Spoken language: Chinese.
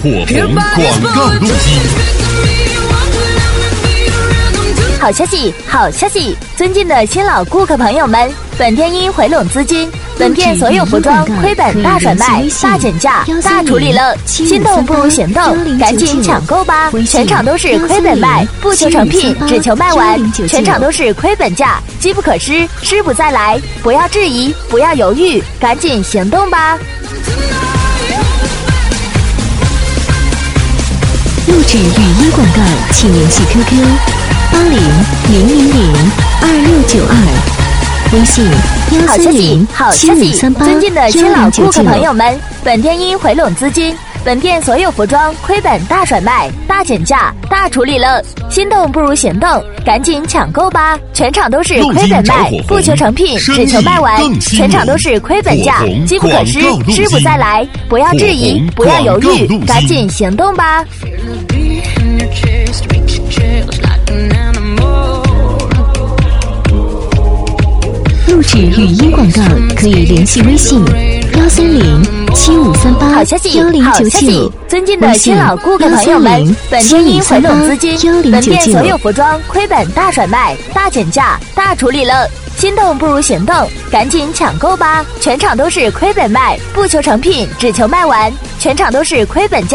红广告录机。 好消息，好消息！尊敬的新老顾客朋友们，本店因回笼资金，本店所有服装亏本大甩卖、大减价、大处理了。心动不如行动，赶紧抢购吧！全场都是亏本卖，不求成品，只求卖完。全场都是亏本价，机不可失，失不再来。不要质疑，不要犹豫，赶紧行动吧！ 录制语音广告，请联系 QQ8000022692，微信好消息，尊敬的新老顾客朋友们，本店因回笼资金，本店所有服装亏本大甩卖、大减价、大处理了。心动不如行动，赶紧抢购吧！全场都是亏本卖，不求成品，只求卖完。全场都是亏本价，机不可失，失不再来。不要质疑，不要犹豫，赶紧行动吧！ 录制语音广告可以联系微信13075381099， 好消息，好消息！尊敬的新老顾客朋友们，本店因回笼资金，本店所有服装亏本大甩卖、大减价、大处理了。心动不如行动，赶紧抢购吧！全场都是亏本卖，不求成品，只求卖完。全场都是亏本价。